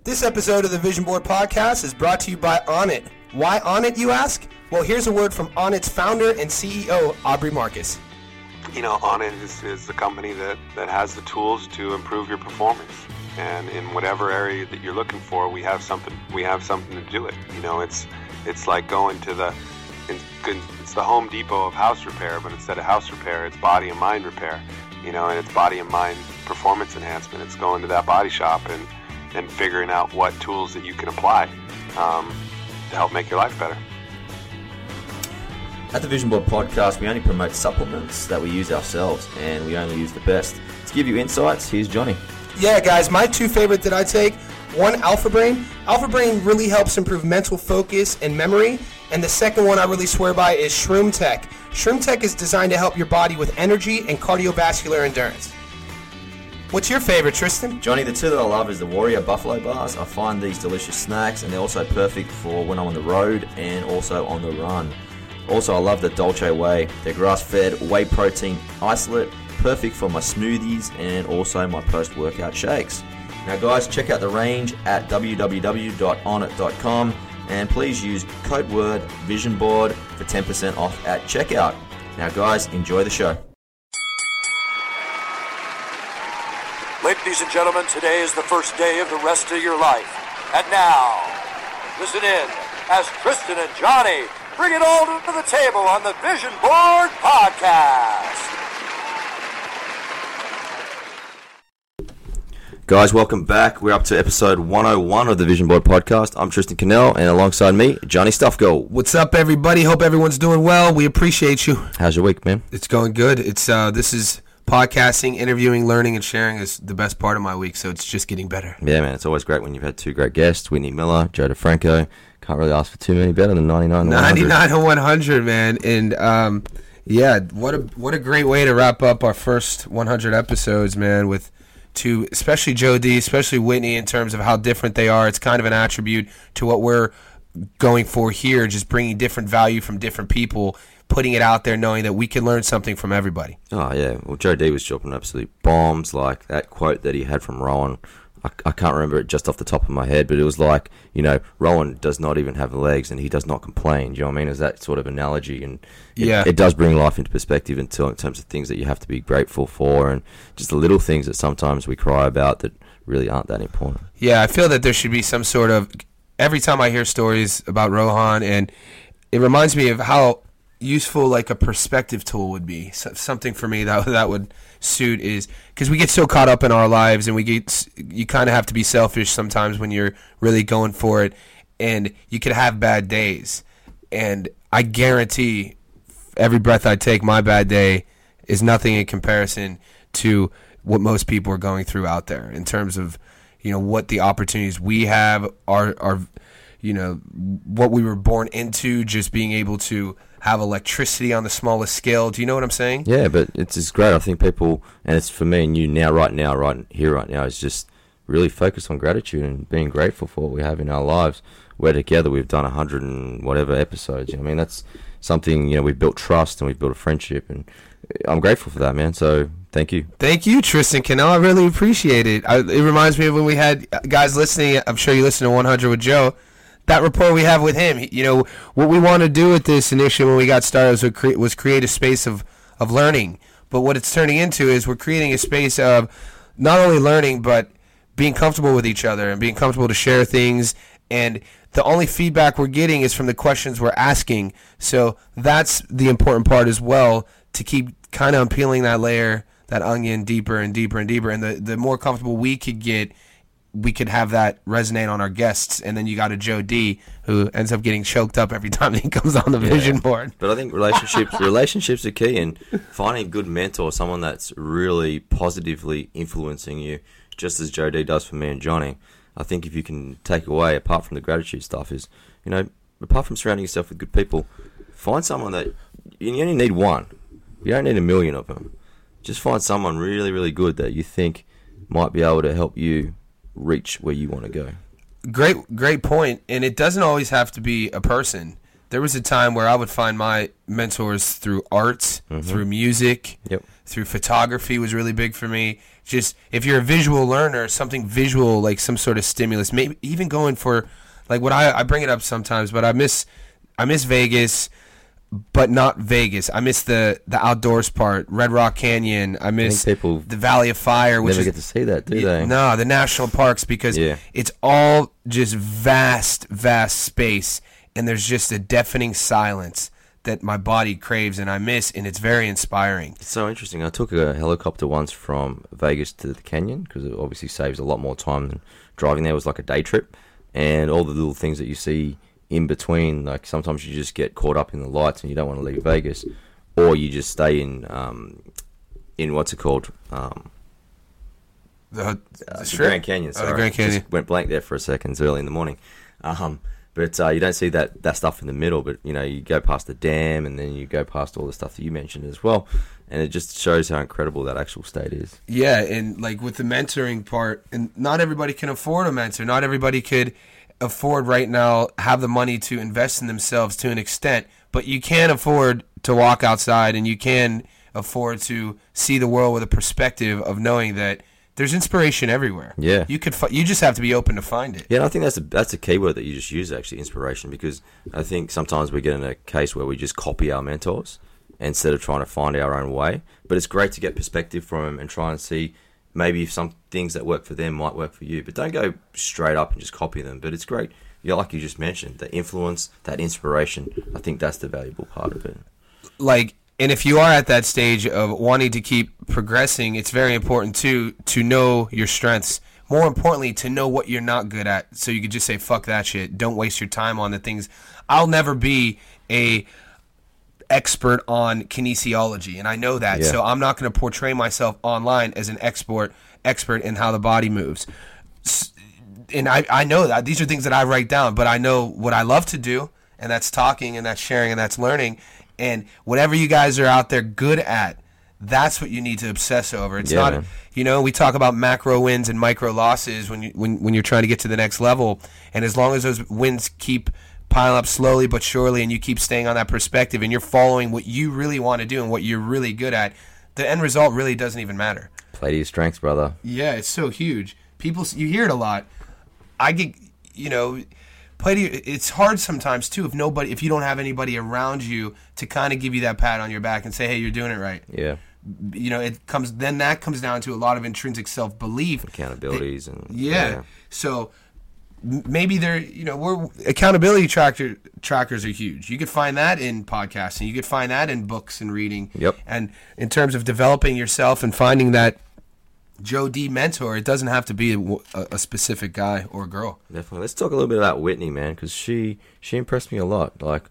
This episode of the Vision Board Podcast is brought to you by Onnit. Why Onnit, you ask? Well, here's a word from Onnit's founder and CEO, Aubrey Marcus. You know, Onnit is the company that has the tools to improve your performance. And in whatever area that you're looking for, we have something to do it. You know, it's like going to it's the Home Depot of house repair, but instead of house repair, it's body and mind repair. You know, and it's body and mind performance enhancement. It's going to that body shop and figuring out what tools that you can apply to help make your life better. At the Vision Board Podcast, we only promote supplements that we use ourselves, and we only use the best. To give you insights, here's Johnny. Yeah, guys, my two favorite that I take, one, Alpha Brain. Alpha Brain really helps improve mental focus and memory. And the second one I really swear by is Shroom Tech. Shroom Tech is designed to help your body with energy and cardiovascular endurance. What's your favorite, Tristan? Johnny, the two that I love is the Warrior Buffalo Bars. I find these delicious snacks, and they're also perfect for when I'm on the road and also on the run. Also, I love the Dolce Whey. They're grass-fed whey protein isolate, perfect for my smoothies and also my post-workout shakes. Now, guys, check out the range at www.onnit.com, and please use code word VisionBoard for 10% off at checkout. Now, guys, enjoy the show. Ladies and gentlemen, today is the first day of the rest of your life. And now, listen in as Tristan and Johnny bring it all to the table on the Vision Board Podcast. Guys, welcome back. We're up to episode 101 of the Vision Board Podcast. I'm Tristan Cannell, and alongside me, Johnny Stuffgold. What's up, everybody? Hope everyone's doing well. We appreciate you. How's your week, man? It's going good. This is podcasting, interviewing, learning, and sharing is the best part of my week, so it's just getting better. Yeah, man. It's always great when you've had two great guests, Whitney Miller, Joe DeFranco. Can't really ask for too many better than 99 and 100. 99 and 100, man. And, yeah, what a great way to wrap up our first 100 episodes, man, with two, especially Joe D, especially Whitney, in terms of how different they are. It's kind of an attribute to what we're going for here, just bringing different value from different people, putting it out there, knowing that we can learn something from everybody. Oh, yeah. Well, Joe D was dropping absolute bombs, like that quote that he had from Rowan. I can't remember it just off the top of my head, but it was like, you know, Rowan does not even have legs and he does not complain. Do you know what I mean? Is that sort of analogy? And it does bring life into perspective in terms of things that you have to be grateful for and just the little things that sometimes we cry about that really aren't that important. Yeah, I feel that there should be some sort of, every time I hear stories about Rohan, and it reminds me of how useful like a perspective tool would be. So, something for me that would suit is because we get so caught up in our lives, and you kind of have to be selfish sometimes when you're really going for it, and you could have bad days. And I guarantee every breath I take, my bad day is nothing in comparison to what most people are going through out there in terms of, you know, what the opportunities we have are, you know, what we were born into, just being able to have electricity on the smallest scale. Do you know what I'm saying? Yeah, but it's great. I think people, and it's for me and you right now, is just really focus on gratitude and being grateful for what we have in our lives. We're together. We've done 100 and whatever episodes. You know, I mean, that's something, you know, we've built trust and we've built a friendship, and I'm grateful for that, man. So thank you. Thank you, Tristan Cannell. I really appreciate it. It reminds me of when we had guys listening. I'm sure you listened to 100 with Joe. That rapport we have with him, you know, what we want to do with this initially when we got started was create a space of learning. But what it's turning into is we're creating a space of not only learning, but being comfortable with each other and being comfortable to share things. And the only feedback we're getting is from the questions we're asking. So that's the important part as well, to keep kind of peeling that layer, that onion deeper and deeper and deeper. And the more comfortable we could get, we could have that resonate on our guests. And then you got a Joe D who ends up getting choked up every time he comes on the vision board. But I think relationships are key, and finding a good mentor, someone that's really positively influencing you, just as Joe D does for me and Johnny. I think if you can take away, apart from the gratitude stuff, is, you know, apart from surrounding yourself with good people, find someone that, you only need one. You don't need a million of them. Just find someone really, really good that you think might be able to help you reach where you want to go. Great point. And it doesn't always have to be a person. there was a time where I would find my mentors through arts, through music, through photography was really big for me. Just if you're a visual learner, something visual, like some sort of stimulus, maybe even going for, like what I bring it up sometimes, but I miss Vegas, but not Vegas. I miss the outdoors part, Red Rock Canyon. I miss people the Valley of Fire, which never get to see that, do they? No, the national parks, because it's all just vast space, and there's just a deafening silence that my body craves and I miss, and it's very inspiring. It's so interesting. I took a helicopter once from Vegas to the canyon because it obviously saves a lot more time than driving there. It was like a day trip, and all the little things that you see in between, like sometimes you just get caught up in the lights and you don't want to leave Vegas, or you just stay in what's it called? The Grand Canyon. Sorry. The Grand Canyon. Just went blank there for a second. It's early in the morning. But you don't see that stuff in the middle. But you go past the dam, and then you go past all the stuff that you mentioned as well, and it just shows how incredible that actual state is. Yeah, and like with the mentoring part, and not everybody can afford a mentor. Not everybody could afford right now have the money to invest in themselves to an extent, but you can afford to walk outside, and you can afford to see the world with a perspective of knowing that there's inspiration everywhere. Yeah, you just have to be open to find it. Yeah, and I think that's a key word that you just use, actually, inspiration, because I think sometimes we get in a case where we just copy our mentors instead of trying to find our own way. But it's great to get perspective from them and try and see maybe if some things that work for them might work for you. But don't go straight up and just copy them. But it's great, like you just mentioned, the influence, that inspiration. I think that's the valuable part of it. And if you are at that stage of wanting to keep progressing, it's very important to know your strengths. More importantly, to know what you're not good at, so you could just say, fuck that shit. Don't waste your time on the things. I'll never be a expert on kinesiology, and I know that. So I'm not going to portray myself online as an expert in how the body moves. And I know that. These are things that I write down, but I know what I love to do, and that's talking, and that's sharing, and that's learning. And whatever you guys are out there good at, that's what you need to obsess over. It's not, man. We talk about macro wins and micro losses when you're trying to get to the next level. And as long as those wins keep piling up slowly but surely, and you keep staying on that perspective, and you're following what you really want to do and what you're really good at, the end result really doesn't even matter. Play to your strengths, brother. Yeah, it's so huge. You hear it a lot. It's hard sometimes too if you don't have anybody around you to kind of give you that pat on your back and say, hey, you're doing it right. Yeah. That comes down to a lot of intrinsic self-belief, accountabilities, So maybe accountability trackers are huge. You could find that in podcasting. You could find that in books and reading. Yep. And in terms of developing yourself and finding that Joe D mentor, it doesn't have to be a specific guy or girl. Definitely. Let's talk a little bit about Whitney, man, because she impressed me a lot. Like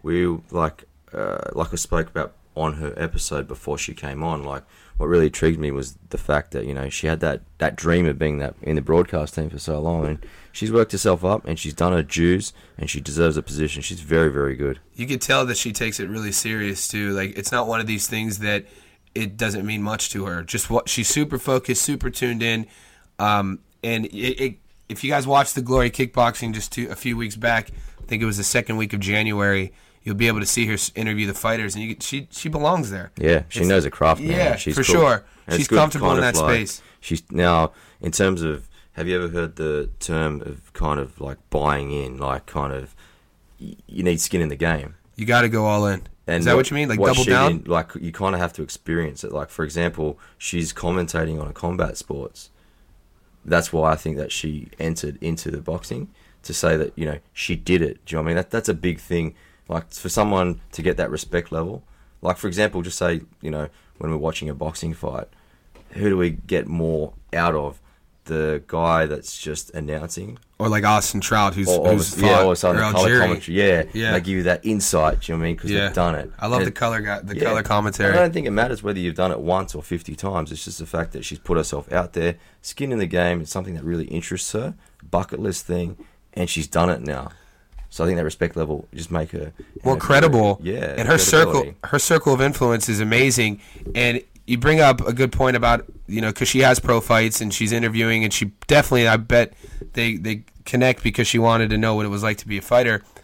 I spoke about on her episode before she came on. Like, what really intrigued me was the fact that she had that dream of being that in the broadcast team for so long, and she's worked herself up and she's done her dues, and she deserves a position. She's very, very good. You could tell that she takes it really serious too. Like, it's not one of these things that it doesn't mean much to her. Just she's super focused, super tuned in. And if you guys watched the Glory Kickboxing just a few weeks back, I think it was the second week of January, you'll be able to see her interview the fighters, and she belongs there. Yeah, she knows her craft, man. Yeah, she's for cool. sure. And she's comfortable in that space. She's now, in terms of, have you ever heard the term of kind of like buying in, like kind of, you need skin in the game. You got to go all in. And is that what you mean? Like double down? Like, you kind of have to experience it. Like, for example, she's commentating on a combat sports. That's why I think that she entered into the boxing, to say that, she did it. Do you know what I mean? That's a big thing. Like, for someone to get that respect level. Like, for example, just say, when we're watching a boxing fight, who do we get more out of? The guy that's just announcing, or like Austin Trout, who's fought, or the color commentary, yeah. They give you that insight. Do you know what I mean? Because they've done it. I love the color color commentary. I don't think it matters whether you've done it once or 50 times. It's just the fact that she's put herself out there, skin in the game. It's something that really interests her, bucket list thing, and she's done it now. So I think that respect level just make her more credible. Yeah, and her circle of influence is amazing. And you bring up a good point about, because she has pro fights and she's interviewing, and she definitely, I bet they connect because she wanted to know what it was like to be a fighter.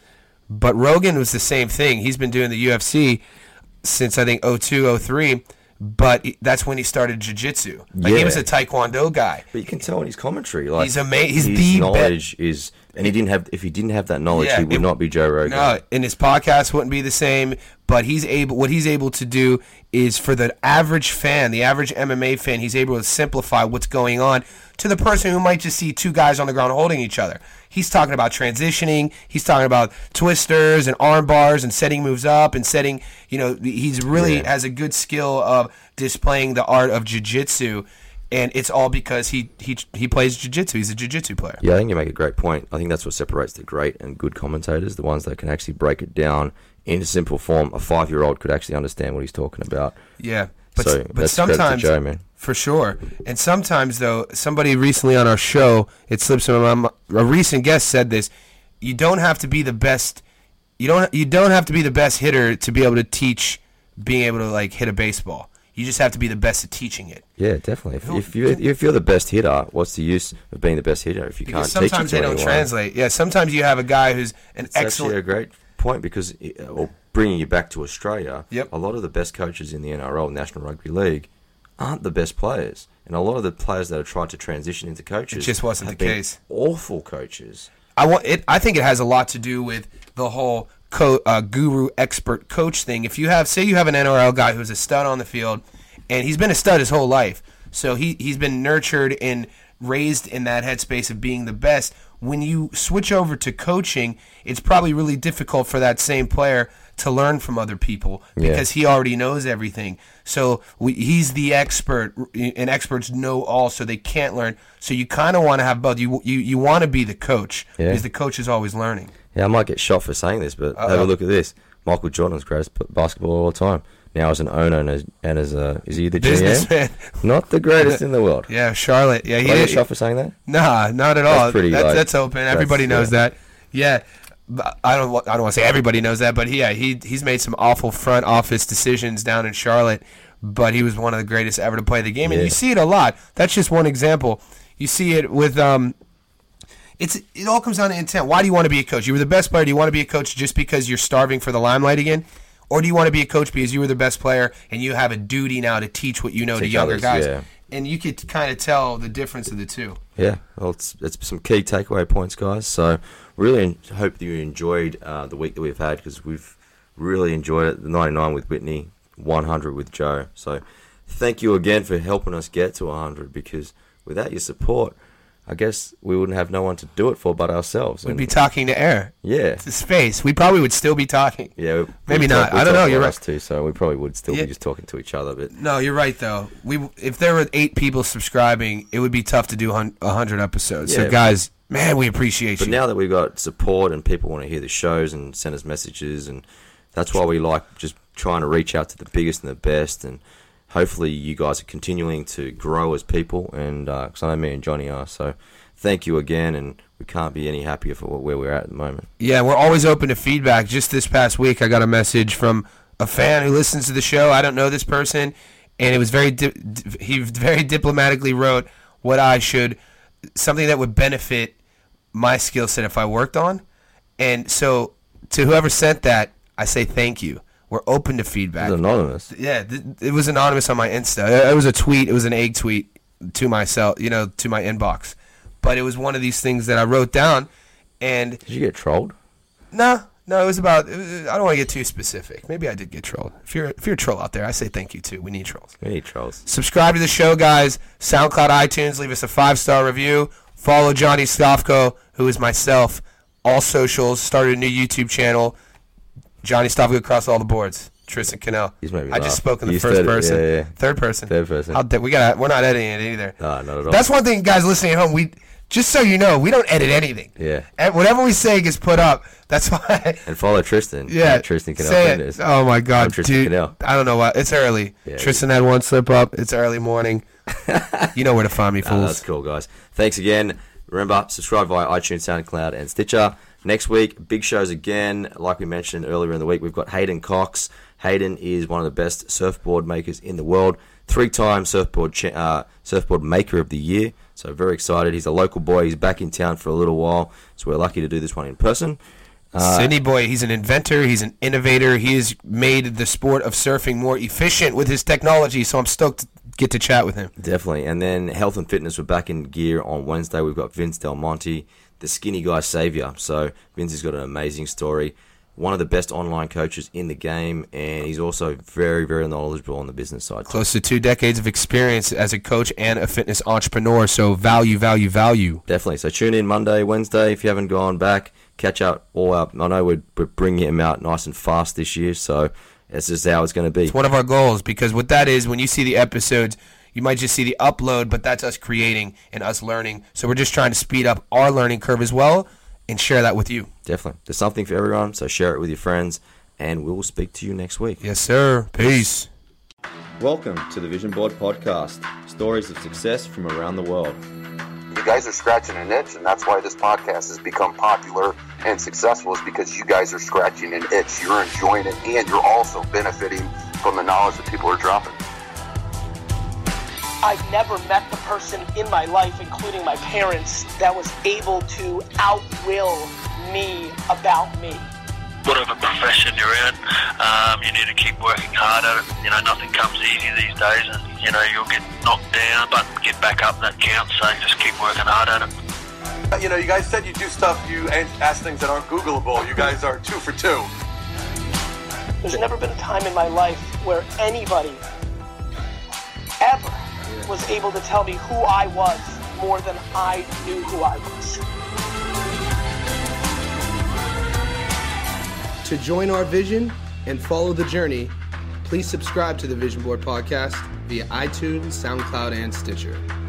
But Rogan was the same thing. He's been doing the UFC since, I think, 02, 03. But that's when he started jiu-jitsu. Like, he was a taekwondo guy. But you can tell in his commentary, like, he's amazing. He's his knowledge is, and he didn't have. If he didn't have that knowledge, he would not be Joe Rogan. No, and his podcast wouldn't be the same. But what he's able to do is, for the average fan, the average MMA fan, he's able to simplify what's going on to the person who might just see two guys on the ground holding each other. He's talking about transitioning. He's talking about twisters and arm bars and setting moves up and setting, he's really has a good skill of displaying the art of jiu-jitsu, and it's all because he plays jiu-jitsu. He's a jiu-jitsu player. Yeah, I think you make a great point. I think that's what separates the great and good commentators, the ones that can actually break it down in a simple form. A 5-year-old could actually understand what he's talking about. Yeah. But sometimes, Joe, man. For sure. And sometimes, though, somebody recently on our show, it slips my mind, a recent guest said this, you don't have to be the best, you don't have to be the best hitter to be able to teach being able to, like, hit a baseball. You just have to be the best at teaching it. Yeah, definitely. If you're the best hitter, what's the use of being the best hitter if you can't teach it to anyone? Sometimes they don't translate. Yeah, sometimes you have a guy who's It's actually a great point because, bringing you back to Australia, a lot of the best coaches in the NRL, National Rugby League, aren't the best players. And a lot of the players that have tried to transition into coaches it just wasn't the case. Awful coaches. I think it has a lot to do with the whole guru expert coach thing. If you have, say you have an NRL guy who's a stud on the field, and he's been a stud his whole life, so he's been nurtured and raised in that headspace of being the best. When you switch over to coaching, it's probably really difficult for that same player to learn from other people because he already knows everything. So he's the expert, and experts know all, so they can't learn. So you kind of want to have both. You want to be the coach because the coach is always learning. Yeah, I might get shot for saying this, but have a look at this. Michael Jordan's greatest basketball of all time. Now as an owner and as a, is he the GM? Not the greatest in the world. Yeah, Charlotte. Yeah, he get shot for saying that? Nah, not at all. That's open. Everybody knows that. Yeah. I don't want to say everybody knows that, but he's made some awful front office decisions down in Charlotte, but he was one of the greatest ever to play the game, and you see it a lot. That's just one example. You see it with it all comes down to intent. Why do you want to be a coach? You were the best player. Do you want to be a coach just because you're starving for the limelight again? Or do you want to be a coach because you were the best player and you have a duty now to teach what you know to younger guys? Yeah. And you could kind of tell the difference of the two. Yeah, well, it's some key takeaway points, guys. So really hope that you enjoyed the week that we've had because we've really enjoyed it. The 99 with Whitney, 100 with Joe. So thank you again for helping us get to 100 because without your support, I guess we wouldn't have no one to do it for but ourselves. We'd be talking to air. Yeah. To space. We probably would still be talking. Yeah. Maybe not. I don't know. You're right. Too, so we probably would still be just talking to each other. But no, you're right, though. If there were 8 people subscribing, it would be tough to do 100 episodes. Yeah, so, guys, man, we appreciate you. But now that we've got support and people want to hear the shows and send us messages, and that's why we like just trying to reach out to the biggest and the best, and hopefully you guys are continuing to grow as people, and because I know me and Johnny are, so thank you again, and we can't be any happier for where we're at the moment. Yeah, we're always open to feedback. Just this past week, I got a message from a fan who listens to the show. I don't know this person, and it was he very diplomatically wrote something that would benefit my skill set if I worked on. And so to whoever sent that, I say thank you. We're open to feedback. It was anonymous. Yeah, it was anonymous on my Insta. It was a tweet. It was an egg tweet to myself, to my inbox. But it was one of these things that I wrote down. And did you get trolled? No, it was about. I don't want to get too specific. Maybe I did get trolled. If you're a troll out there, I say thank you too. We need trolls. We need trolls. Subscribe to the show, guys. SoundCloud, iTunes. Leave us a 5-star review. Follow Johnny Stofko, who is myself. All socials. Started a new YouTube channel. Johnny Stofko across all the boards. Tristan Cannell. I just spoke in the first person. Yeah. Third person. We're not editing it either. No, not at all. That's one thing, guys listening at home. Just so you know, we don't edit anything. Yeah. And whatever we say gets put up. That's why. And follow Tristan. Yeah. Tristan Cannell. Say it. Oh, my God. I'm Tristan Cannell. I don't know why. It's early. Yeah, Tristan had one slip up. It's early morning. You know where to find me, fools. That's cool, guys. Thanks again. Remember, subscribe via iTunes, SoundCloud, and Stitcher. Next week, big shows again. Like we mentioned earlier in the week, we've got Hayden Cox. Hayden is one of the best surfboard makers in the world. 3-time surfboard maker of the year. So very excited. He's a local boy. He's back in town for a little while. So we're lucky to do this one in person. Sydney boy, he's an inventor, he's an innovator, he has made the sport of surfing more efficient with his technology, so I'm stoked to get to chat with him. Definitely. And then health and fitness, we're back in gear on Wednesday. We've got Vince Del Monte, the skinny guy savior. So Vince has got an amazing story. One of the best online coaches in the game, and he's also very, very knowledgeable on the business side. Close to 2 decades of experience as a coach and a fitness entrepreneur, so value. Definitely. So tune in Monday, Wednesday, if you haven't gone back. Catch up all up. I know we're bringing him out nice and fast this year, so it's just how it's going to be. It's one of our goals, because what that is, when you see the episodes, you might just see the upload, but that's us creating and us learning. So we're just trying to speed up our learning curve as well and share that with you. Definitely. There's something for everyone, so share it with your friends, and we will speak to you next week. Yes, sir. Peace. Welcome to the Vision Board Podcast, stories of success from around the world. You guys are scratching an itch, and that's why this podcast has become popular and successful, is because you guys are scratching an itch. You're enjoying it, and you're also benefiting from the knowledge that people are dropping. I've never met the person in my life, including my parents, that was able to outwill me about me. Whatever profession you're in, you need to keep working hard at it. Nothing comes easy these days, and, you'll get knocked down, but get back up, that counts, so just keep working hard at it. You guys said you do stuff, you ask things that aren't Googleable. You guys are 2 for 2. There's never been a time in my life where anybody ever was able to tell me who I was more than I knew who I was. To join our vision and follow the journey, please subscribe to the Vision Board Podcast via iTunes, SoundCloud, and Stitcher.